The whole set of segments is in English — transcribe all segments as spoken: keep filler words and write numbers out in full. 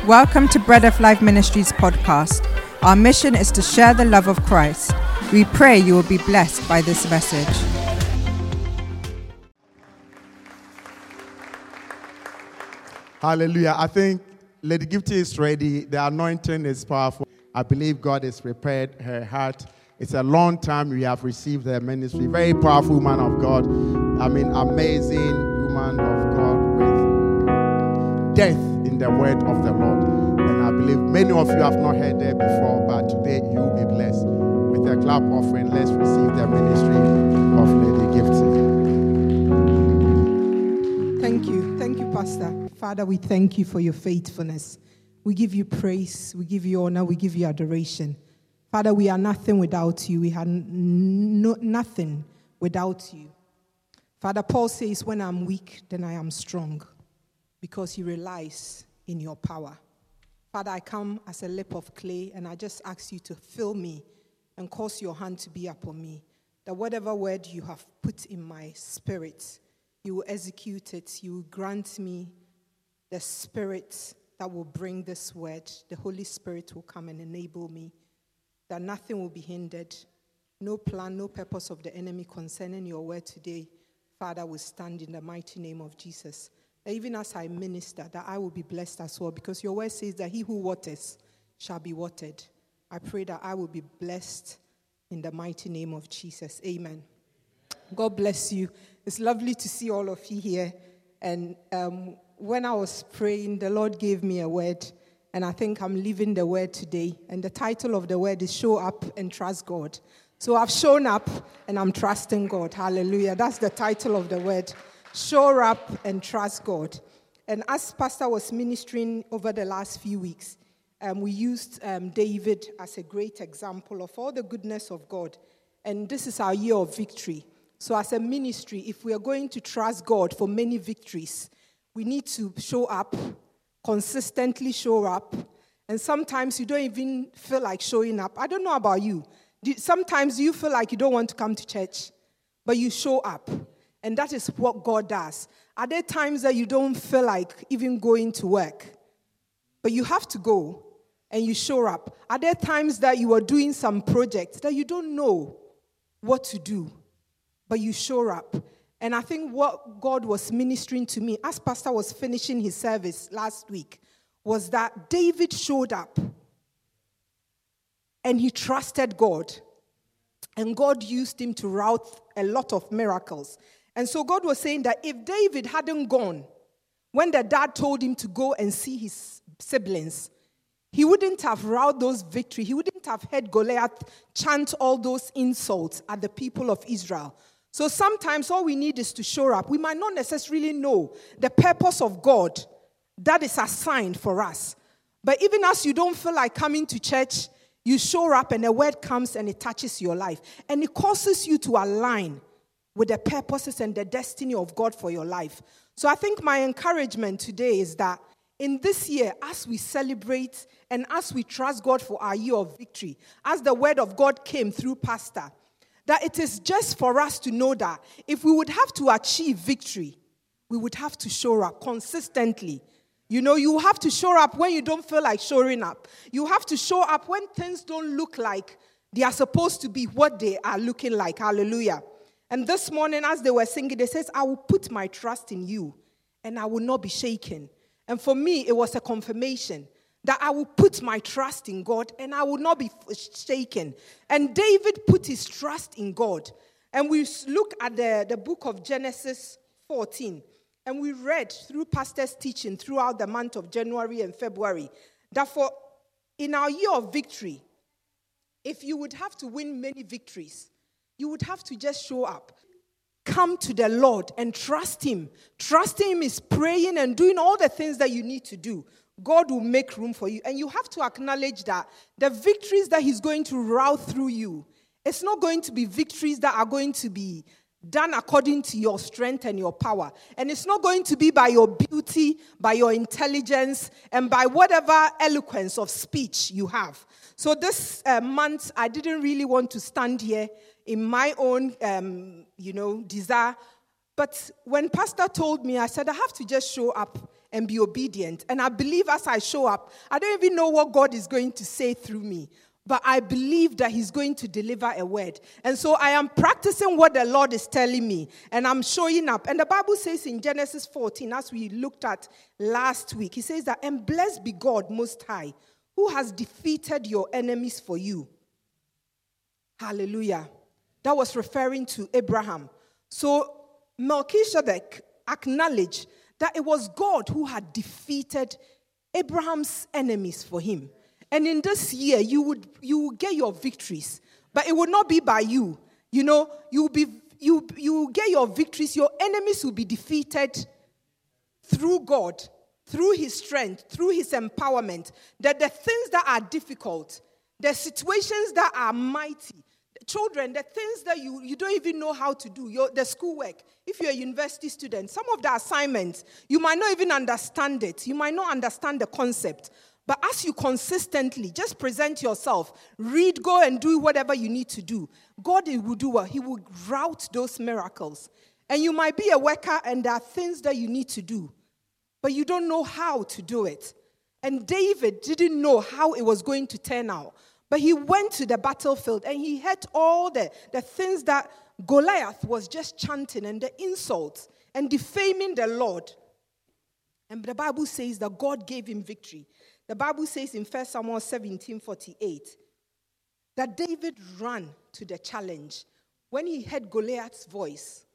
Welcome to Bread of Life Ministries podcast. Our mission is to share the love of Christ. We pray you will be blessed by this message. Hallelujah. I think Lady Gifty is ready. The anointing is powerful. I believe God has prepared her heart. It's a long time we have received her ministry. Very powerful woman of God. I mean, amazing woman of God with depth in the word of the Lord. And I believe many of you have not heard her before, but today you will be blessed. With a clap offering, let's receive the ministry of Lady Gifty. Thank you. Thank you, Pastor. Father, we thank you for your faithfulness. We give you praise. We give you honor. We give you adoration. Father, we are nothing without you. We are no, nothing without you. Father, Paul says, when I'm weak, then I am strong, because he relies in your power. Father, I come as a lip of clay, and I just ask you to fill me and cause your hand to be upon me, that whatever word you have put in my spirit, you will execute it. You will grant me the spirit that will bring this word. The Holy Spirit will come and enable me, that nothing will be hindered. No plan, no purpose of the enemy concerning your word today, Father, will stand in the mighty name of Jesus. That even as I minister, that I will be blessed as well, because your word says that he who waters shall be watered. I pray that I will be blessed in the mighty name of Jesus. Amen. God bless you. It's lovely to see all of you here. And um, when I was praying, the Lord gave me a word, and I think I'm living the word today. And the title of the word is Show Up and Trust God. So I've shown up, and I'm trusting God. Hallelujah. That's the title of the word. Show up and trust God. And as Pastor was ministering over the last few weeks, um, we used um, David as a great example of all the goodness of God. And this is our year of victory. So as a ministry, if we are going to trust God for many victories, we need to show up, consistently show up. And sometimes you don't even feel like showing up. I don't know about you. Sometimes you feel like you don't want to come to church, but you show up. And that is what God does. Are there times that you don't feel like even going to work, but you have to go and you show up? Are there times that you are doing some projects that you don't know what to do, but you show up? And I think what God was ministering to me as Pastor was finishing his service last week was that David showed up and he trusted God. And God used him to route a lot of miracles. And so God was saying that if David hadn't gone when the dad told him to go and see his siblings, he wouldn't have roused those victory. He wouldn't have heard Goliath chant all those insults at the people of Israel. So sometimes all we need is to show up. We might not necessarily know the purpose of God that is assigned for us. But even as you don't feel like coming to church, you show up and a word comes and it touches your life. And it causes you to align with the purposes and the destiny of God for your life. So I think my encouragement today is that in this year, as we celebrate and as we trust God for our year of victory, as the word of God came through Pastor, that it is just for us to know that if we would have to achieve victory, we would have to show up consistently. You know, you have to show up when you don't feel like showing up. You have to show up when things don't look like they are supposed to be what they are looking like. Hallelujah. And this morning, as they were singing, they says, I will put my trust in you, and I will not be shaken. And for me, it was a confirmation that I will put my trust in God, and I will not be shaken. And David put his trust in God. And we look at the, the book of Genesis fourteen, and we read through Pastor's teaching throughout the month of January and February, that for in our year of victory, if you would have to win many victories, you would have to just show up. Come to the Lord and trust him. Trusting him is praying and doing all the things that you need to do. God will make room for you. And you have to acknowledge that the victories that he's going to route through you, it's not going to be victories that are going to be done according to your strength and your power. And it's not going to be by your beauty, by your intelligence, and by whatever eloquence of speech you have. So this uh, month, I didn't really want to stand here in my own, um, you know, desire. But when Pastor told me, I said, I have to just show up and be obedient. And I believe as I show up, I don't even know what God is going to say through me, but I believe that he's going to deliver a word. And so I am practicing what the Lord is telling me, and I'm showing up. And the Bible says in Genesis fourteen, as we looked at last week, he says that, and blessed be God Most High, who has defeated your enemies for you. Hallelujah. That was referring to Abraham. So Melchizedek acknowledged that it was God who had defeated Abraham's enemies for him. And in this year, you would you will get your victories, but it will not be by you. You know, you will be you you will get your victories. Your enemies will be defeated through God, through his strength, through his empowerment. That the things that are difficult, the situations that are mighty, the children, the things that you, you don't even know how to do, your, the schoolwork. If you're a university student, some of the assignments, you might not even understand it. You might not understand the concept. But as you consistently just present yourself, read, go and do whatever you need to do, God will do what? He will route those miracles. And you might be a worker and there are things that you need to do, but you don't know how to do it. And David didn't know how it was going to turn out. But he went to the battlefield and he heard all the, the things that Goliath was just chanting and the insults and defaming the Lord. And the Bible says that God gave him victory. The Bible says in First Samuel seventeen forty-eight that David ran to the challenge when he heard Goliath's voice.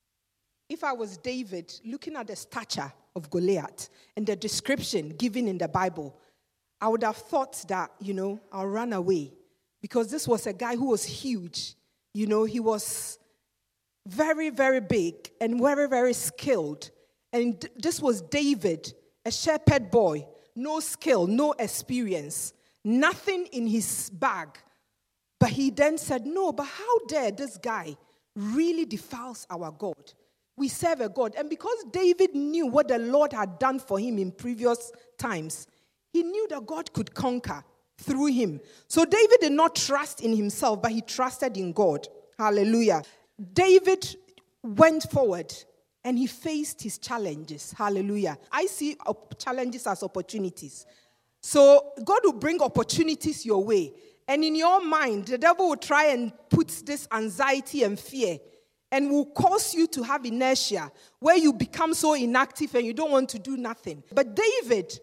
If I was David, looking at the stature of Goliath and the description given in the Bible, I would have thought that, you know, I'll run away. Because this was a guy who was huge. You know, he was very, very big and very, very skilled. And this was David, a shepherd boy. No skill, no experience, nothing in his bag. But he then said, no, but how dare this guy really defiles our God? We serve a God. And because David knew what the Lord had done for him in previous times, he knew that God could conquer through him. So David did not trust in himself, but he trusted in God. Hallelujah. David went forward and he faced his challenges. Hallelujah. I see challenges as opportunities. So God will bring opportunities your way. And in your mind, the devil will try and put this anxiety and fear and will cause you to have inertia where you become so inactive and you don't want to do nothing. But David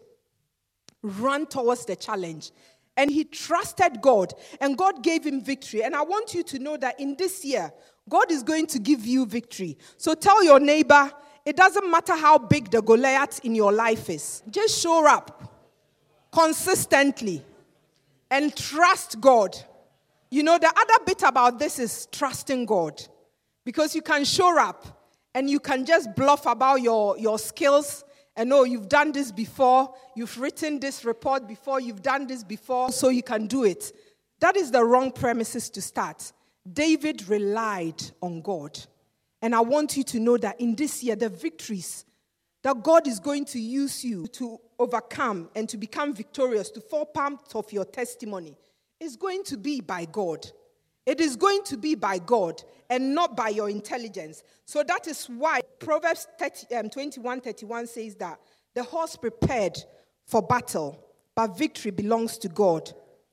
ran towards the challenge and he trusted God and God gave him victory. And I want you to know that in this year, God is going to give you victory. So tell your neighbor, it doesn't matter how big the Goliath in your life is. Just show up consistently and trust God. You know, the other bit about this is trusting God. Because you can show up and you can just bluff about your, your skills. And oh, you've done this before. You've written this report before. You've done this before, so you can do it. That is the wrong premises to start. David relied on God. And I want you to know that in this year, the victories that God is going to use you to overcome and to become victorious, to fall part of your testimony, is going to be by God. It is going to be by God and not by your intelligence. So that is why Proverbs twenty-one thirty-one says that the horse prepared for battle, but victory belongs to God.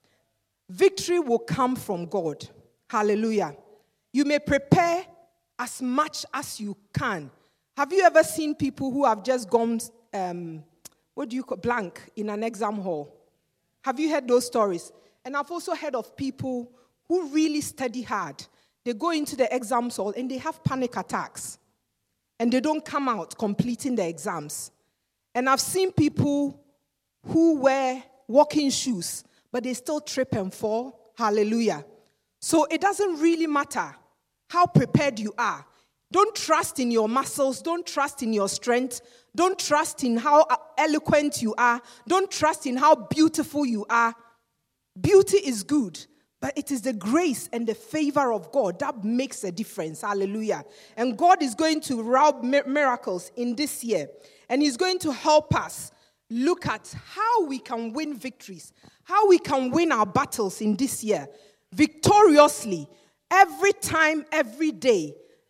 Victory will come from God. Hallelujah. You may prepare as much as you can. Have you ever seen people who have just gone, um, what do you call, blank in an exam hall? Have you heard those stories? And I've also heard of people who really study hard. They go into the exam hall and they have panic attacks. And they don't come out completing the exams. And I've seen people who wear walking shoes, but they still trip and fall. Hallelujah. So it doesn't really matter how prepared you are. Don't trust in your muscles. Don't trust in your strength. Don't trust in how eloquent you are. Don't trust in how beautiful you are. Beauty is good, but it is the grace and the favor of God that makes a difference. Hallelujah. And God is going to route miracles in this year. And He's going to help us look at how we can win victories, how we can win our battles in this year victoriously, every time, every day.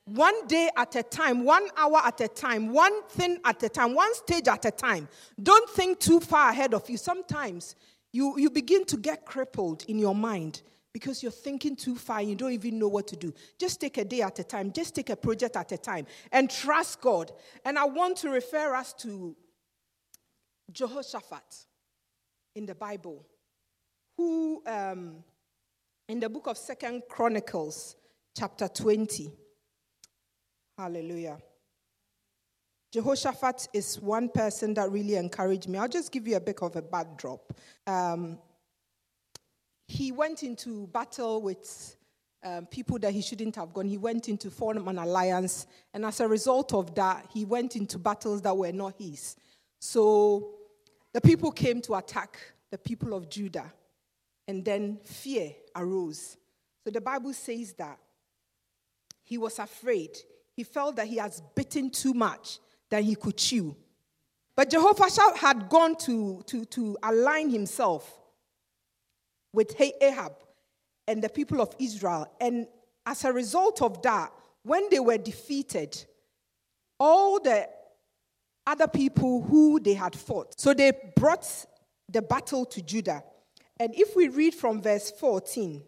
One day at a time, one hour at a time, one thing at a time, one stage at a time. Don't think too far ahead of you. Sometimes you, you begin to get crippled in your mind because you're thinking too far and you don't even know what to do. Just take a day at a time. Just take a project at a time and trust God. And I want to refer us to Jehoshaphat in the Bible, who um, in the book of Second Chronicles, chapter twenty. Hallelujah. Jehoshaphat is one person that really encouraged me. I'll just give you a bit of a backdrop. Um, he went into battle with um, people that he shouldn't have gone. He went into form an alliance, and as a result of that, he went into battles that were not his. So the people came to attack the people of Judah, and then fear arose. So the Bible says that he was afraid. He felt that he has bitten too much than he could chew. But Jehoshaphat had gone to, to, to align himself with Ahab and the people of Israel. And as a result of that, when they were defeated, all the other people who they had fought, so they brought the battle to Judah. And if we read from verse fourteen,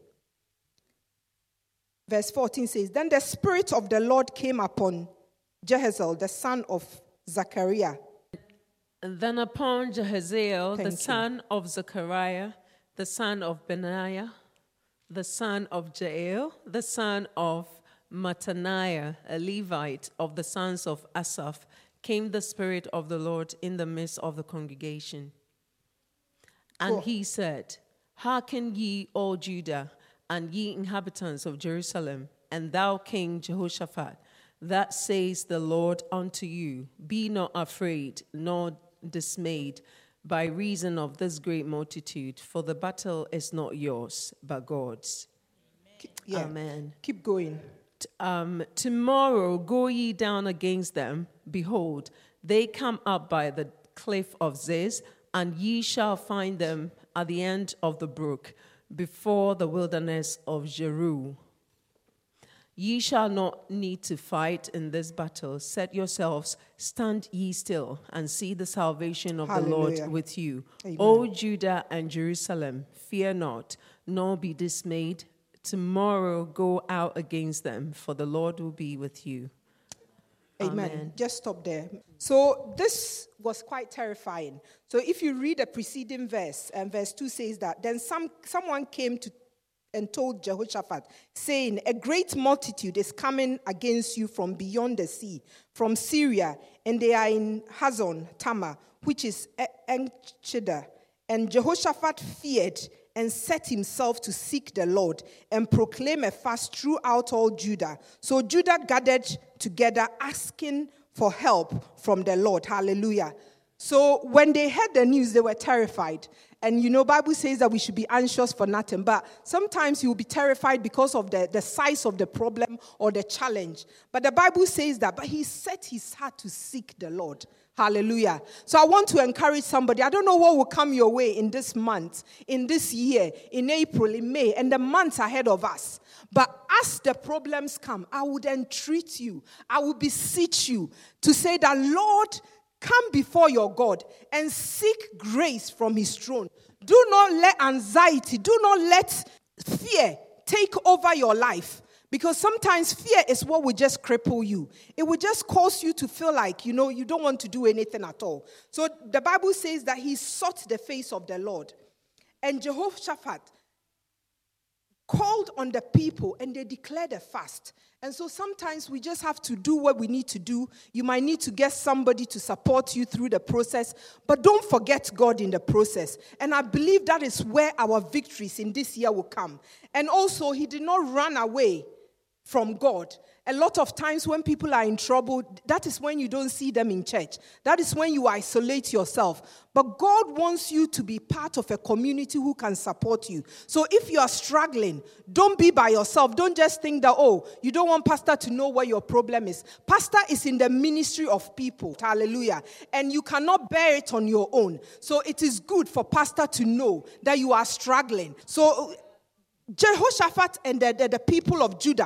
verse fourteen says, Then the Spirit of the Lord came upon Jehaziel, the son of Zechariah. And then upon Jehaziel, Thank the you. son of Zechariah, the son of Benaiah, the son of Jael, the son of Mattaniah, a Levite of the sons of Asaph, came the Spirit of the Lord in the midst of the congregation. And Cool. he said, Hearken ye, all Judah, and ye inhabitants of Jerusalem, and thou King Jehoshaphat, that says the Lord unto you, Be not afraid, nor dismayed, by reason of this great multitude, for the battle is not yours, but God's. Yeah. Amen. Keep going. Um, tomorrow go ye down against them. Behold, they come up by the cliff of Ziz, and ye shall find them at the end of the brook, before the wilderness of Jeru. Ye shall not need to fight in this battle. Set yourselves, stand ye still, and see the salvation of Hallelujah. the Lord with you. Amen. O Judah and Jerusalem, fear not, nor be dismayed. Tomorrow go out against them, for the Lord will be with you. Amen. Amen. Just stop there. So this was quite terrifying. So if you read the preceding verse, and verse two says that, then some someone came to and told Jehoshaphat, saying, A great multitude is coming against you from beyond the sea, from Syria, and they are in Hazon Tamar, which is Enchida. And Jehoshaphat feared and set himself to seek the Lord and proclaim a fast throughout all Judah. So Judah gathered together, asking for help from the Lord. Hallelujah. So when they heard the news, they were terrified. And you know, Bible says that we should be anxious for nothing. But sometimes you will be terrified because of the, the size of the problem or the challenge. But the Bible says that, but he set his heart to seek the Lord. Hallelujah. So I want to encourage somebody. I don't know what will come your way in this month, in this year, in April, in May, and the months ahead of us. But as the problems come, I would entreat you, I would beseech you to say that, Lord, come before your God and seek grace from his throne. Do not let anxiety, do not let fear take over your life. Because sometimes fear is what will just cripple you. It will just cause you to feel like, you know, you don't want to do anything at all. So the Bible says that he sought the face of the Lord. And Jehoshaphat called on the people and they declared a fast. And so sometimes we just have to do what we need to do. You might need to get somebody to support you through the process, but don't forget God in the process. And I believe that is where our victories in this year will come. And also, he did not run away from God. A lot of times when people are in trouble, that is when you don't see them in church. That is when you isolate yourself. But God wants you to be part of a community who can support you. So if you are struggling, don't be by yourself. Don't just think that, oh, you don't want pastor to know what your problem is. Pastor is in the ministry of people. Hallelujah. And you cannot bear it on your own. So it is good for pastor to know that you are struggling. So Jehoshaphat and the, the, the people of Judah,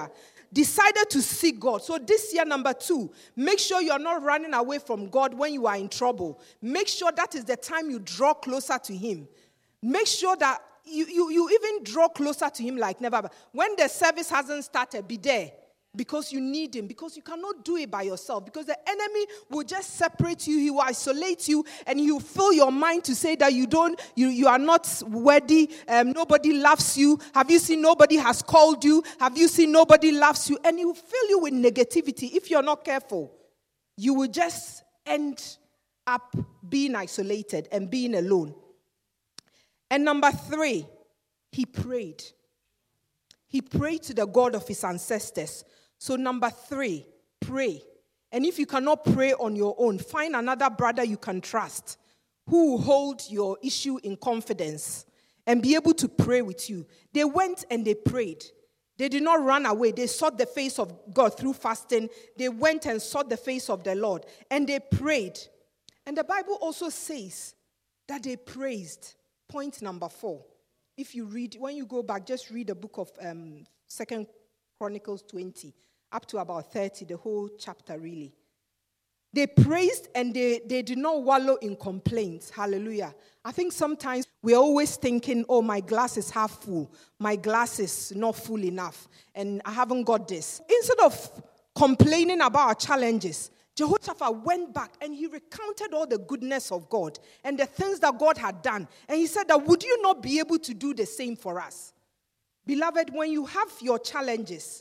decided to seek God. So this year, number two, make sure you're not running away from God when you are in trouble. Make sure that is the time you draw closer to him. Make sure that you, you, you even draw closer to him like never. When the service hasn't started, be there. Because you need him, because you cannot do it by yourself, because the enemy will just separate you, he will isolate you, and he will fill your mind to say that you don't, you, you are not worthy, um, nobody loves you. Have you seen nobody has called you? Have you seen nobody loves you? And he will fill you with negativity. If you're not careful, you will just end up being isolated and being alone. And number three, he prayed. He prayed to the God of his ancestors. So number three, pray. And if you cannot pray on your own, find another brother you can trust who will hold your issue in confidence and be able to pray with you. They went and they prayed. They did not run away. They sought the face of God through fasting. They went and sought the face of the Lord. And they prayed. And the Bible also says that they praised. Point number four. If you read, when you go back, just read the book of um, Second Chronicles twenty, up to about thirty, the whole chapter really. They praised and they, they did not wallow in complaints. Hallelujah. I think sometimes we're always thinking, oh, my glass is half full. My glass is not full enough. And I haven't got this. Instead of complaining about our challenges, Jehoshaphat went back and he recounted all the goodness of God and the things that God had done. And he said that, would you not be able to do the same for us? Beloved, when you have your challenges,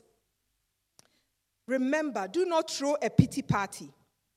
remember, do not throw a pity party.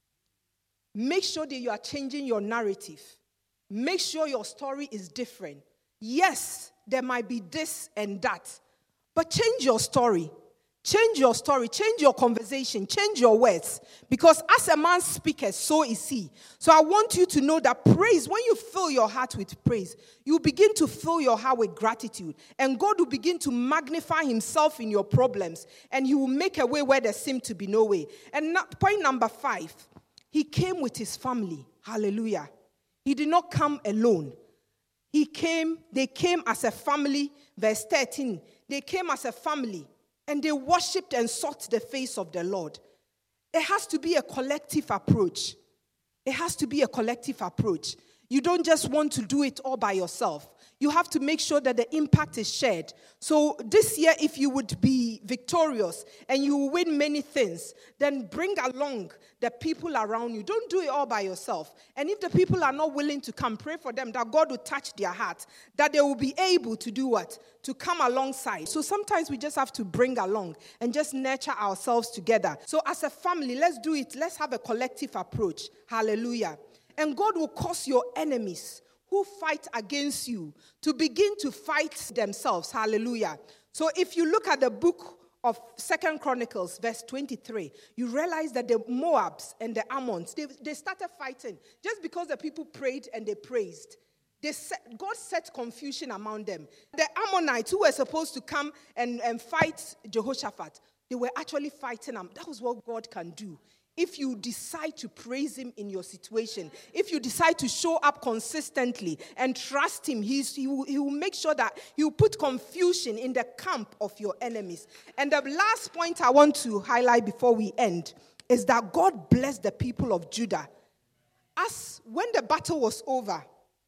Make sure that you are changing your narrative. Make sure your story is different. Yes, there might be this and that, but change your story. Change your story, change your conversation, change your words. Because as a man speaketh, so is he. So I want you to know that praise, when you fill your heart with praise, you begin to fill your heart with gratitude. And God will begin to magnify himself in your problems. And he will make a way where there seemed to be no way. And point number five, he came with his family. Hallelujah. He did not come alone. He came, they came as a family. Verse thirteen, they came as a family. And they worshipped and sought the face of the Lord. It has to be a collective approach. It has to be a collective approach. You don't just want to do it all by yourself. You have to make sure that the impact is shared. So this year, if you would be victorious and you will win many things, then bring along the people around you. Don't do it all by yourself. And if the people are not willing to come, pray for them that God will touch their heart, that they will be able to do what? To come alongside. So sometimes we just have to bring along and just nurture ourselves together. So as a family, let's do it. Let's have a collective approach. Hallelujah. And God will cause your enemies who fight against you to begin to fight themselves. Hallelujah. So if you look at the book of Second Chronicles, verse twenty-three, you realize that the Moabs and the Ammons, they, they started fighting just because the people prayed and they praised. They set, God set confusion among them. The Ammonites who were supposed to come and, and fight Jehoshaphat, they were actually fighting them. That was what God can do. If you decide to praise him in your situation, if you decide to show up consistently and trust him, he's, he, will, he will make sure that he will put confusion in the camp of your enemies. And the last point I want to highlight before we end is that God blessed the people of Judah. As when the battle was over,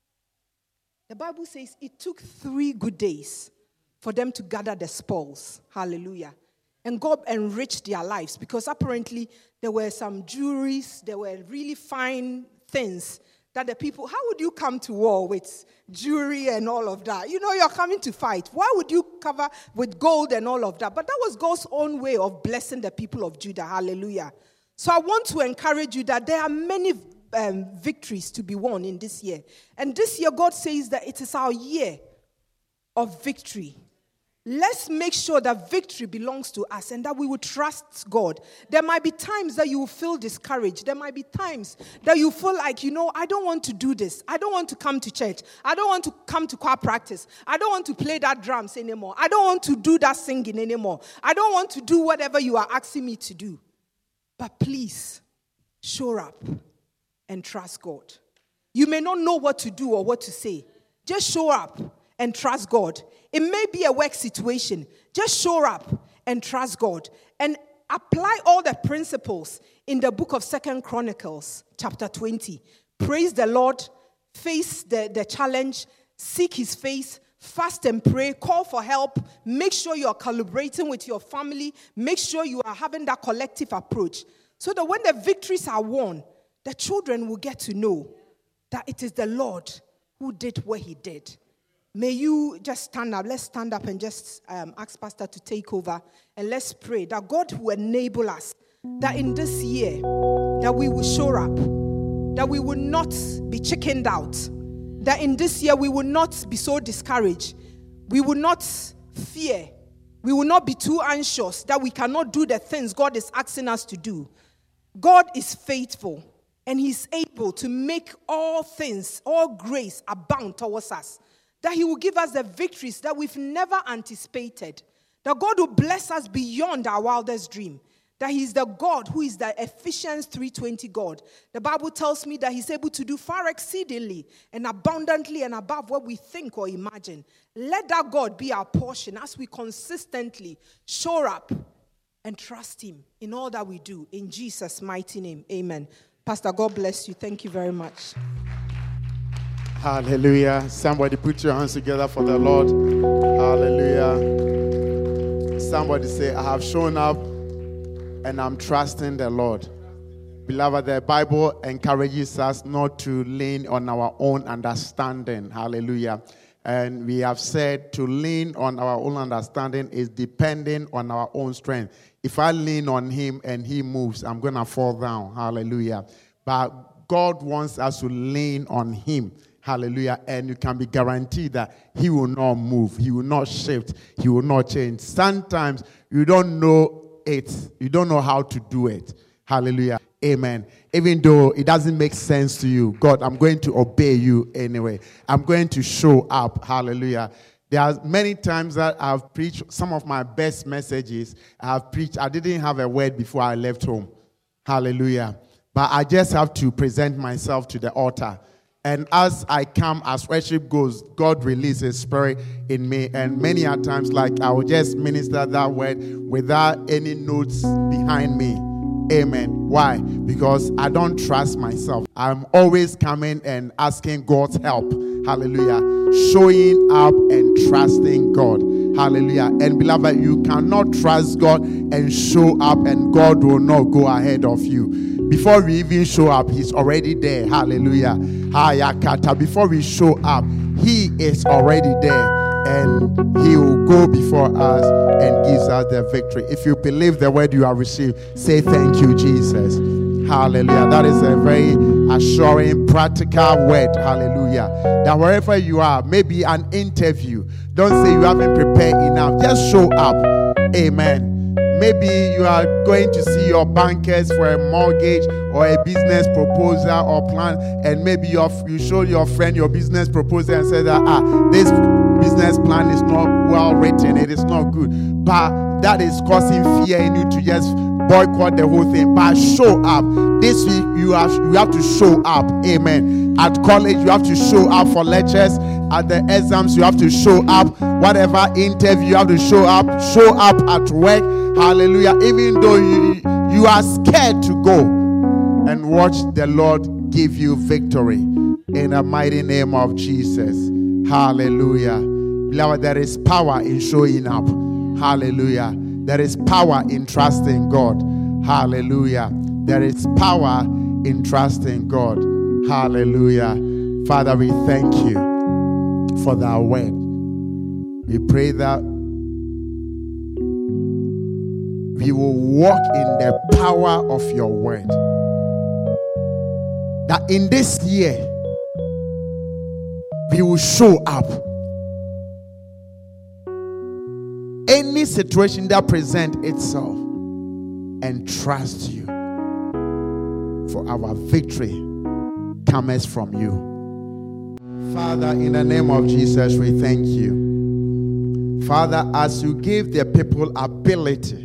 the Bible says it took three good days for them to gather the spoils. Hallelujah. And God enriched their lives because apparently there were some jewelries, there were really fine things that the people, how would you come to war with jewelry and all of that? You know, you're coming to fight. Why would you cover with gold and all of that? But that was God's own way of blessing the people of Judah. Hallelujah. So I want to encourage you that there are many um, victories to be won in this year. And this year, God says that it is our year of victory. Let's make sure that victory belongs to us and that we will trust God. There might be times that you will feel discouraged. There might be times that you feel like, you know, I don't want to do this. I don't want to come to church. I don't want to come to choir practice. I don't want to play that drums anymore. I don't want to do that singing anymore. I don't want to do whatever you are asking me to do. But please, show up and trust God. You may not know what to do or what to say. Just show up and trust God. It may be a work situation. Just show up and trust God. And apply all the principles in the book of Second Chronicles, chapter twenty. Praise the Lord, face the, the challenge, seek his face, fast and pray, call for help, make sure you are calibrating with your family, make sure you are having that collective approach, so that when the victories are won, the children will get to know that it is the Lord who did what he did. May you just stand up. Let's stand up and just um, ask Pastor to take over. And let's pray that God will enable us, that in this year, that we will show up, that we will not be chickened out, that in this year we will not be so discouraged, we will not fear, we will not be too anxious that we cannot do the things God is asking us to do. God is faithful, and he's able to make all things, all grace abound towards us. That he will give us the victories that we've never anticipated. That God will bless us beyond our wildest dream. That he's the God who is the Ephesians three twenty God. The Bible tells me that he's able to do far exceedingly and abundantly and above what we think or imagine. Let that God be our portion as we consistently show up and trust him in all that we do. In Jesus' mighty name, amen. Pastor, God bless you. Thank you very much. Hallelujah. Somebody put your hands together for the Lord. Hallelujah. Somebody say, I have shown up and I'm trusting the Lord. Beloved, the Bible encourages us not to lean on our own understanding. Hallelujah. And we have said to lean on our own understanding is depending on our own strength. If I lean on him and he moves, I'm going to fall down. Hallelujah. But God wants us to lean on him. Hallelujah. And you can be guaranteed that he will not move. He will not shift. He will not change. Sometimes you don't know it. You don't know how to do it. Hallelujah. Amen. Even though it doesn't make sense to you, God, I'm going to obey you anyway. I'm going to show up. Hallelujah. There are many times that I've preached some of my best messages. I've preached. I didn't have a word before I left home. Hallelujah. But I just have to present myself to the altar. And as I come, as worship goes, God releases his spirit in me. And many a times, like, I will just minister that word without any notes behind me. Amen. Why? Because I don't trust myself. I'm always coming and asking God's help. Hallelujah. Showing up and trusting God. Hallelujah. And beloved, you cannot trust God and show up and God will not go ahead of you. Before we even show up, he's already there. Hallelujah. Hayakata. Before we show up, he is already there. And he will go before us and gives us the victory. If you believe the word you have received, say thank you, Jesus. Hallelujah. That is a very assuring, practical word. Hallelujah. That wherever you are, maybe an interview, don't say you haven't prepared enough. Just show up. Amen. Maybe you are going to see your bankers for a mortgage or a business proposal or plan, and maybe you you show your friend your business proposal and say that ah, this business plan is not well written, it is not good. But that is causing fear in you to just boycott the whole thing. But show up. This week you have you have to show up. Amen. At college you have to show up for lectures. At the exams you have to show up. Whatever interview you have to show up. Show up at work. Hallelujah. Even though you you are scared to go, and watch the Lord give you victory in the mighty name of Jesus. Hallelujah. Beloved, there is power in showing up. Hallelujah. There is power in trusting God. Hallelujah. There is power in trusting God. Hallelujah. Father, we thank you for that word. We pray that we will walk in the power of your word. That in this year, we will show up. Any situation that presents itself, and trust you. For our victory comes from you. Father, in the name of Jesus, we thank you. Father, as you give the people ability,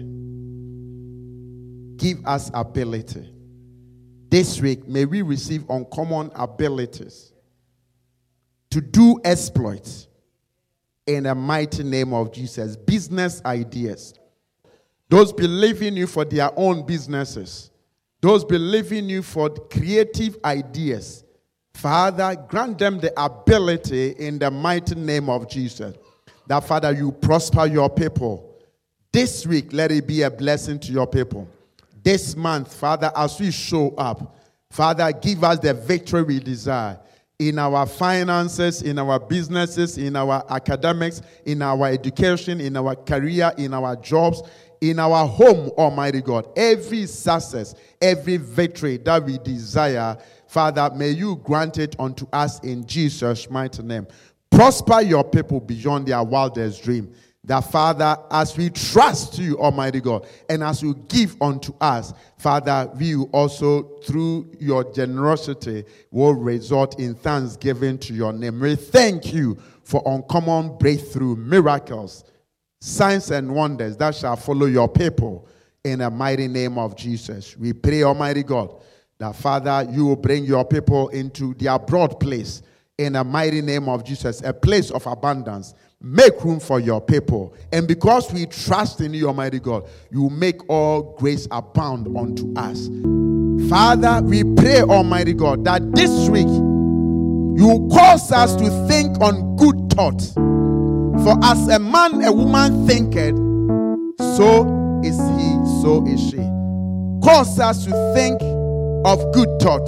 give us ability. This week, may we receive uncommon abilities to do exploits in the mighty name of Jesus. Business ideas, those believing you for their own businesses, those believing you for creative ideas, Father, grant them the ability in the mighty name of Jesus. That, Father, you prosper your people. This week, let it be a blessing to your people. This month, Father, as we show up, Father, give us the victory we desire in our finances, in our businesses, in our academics, in our education, in our career, in our jobs, in our home, Almighty God. Every success, every victory that we desire, Father, may you grant it unto us in Jesus' mighty name. Prosper your people beyond their wildest dream. That, Father, as we trust you, Almighty God, and as you give unto us, Father, we also, through your generosity, will result in thanksgiving to your name. We thank you for uncommon breakthrough, miracles, signs and wonders that shall follow your people in the mighty name of Jesus. We pray, Almighty God, that, Father, you will bring your people into their broad place in the mighty name of Jesus, a place of abundance. Make room for your people. And because we trust in you, Almighty God, you make all grace abound unto us. Father, we pray, Almighty God, that this week you cause us to think on good thoughts. For as a man, a woman thinketh, so is he, so is she. Cause us to think of good thoughts.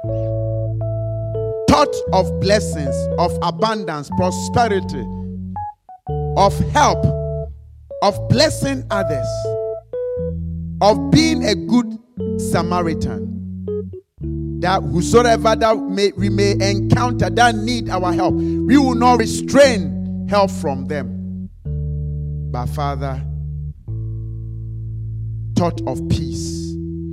Thoughts of blessings, of abundance, prosperity, of help, of blessing others, of being a good Samaritan. That whosoever that may, we may encounter that need our help, we will not restrain help from them. But Father, thought of peace.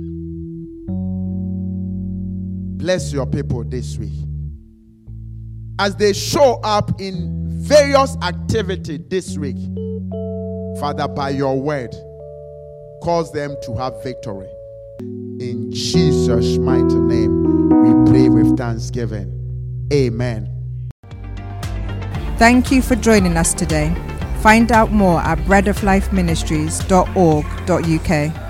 Bless your people this week. As they show up in various activities this week, Father, by your word, cause them to have victory. In Jesus' mighty name, we pray with thanksgiving. Amen. Thank you for joining us today. Find out more at bread of life ministries dot org dot U K.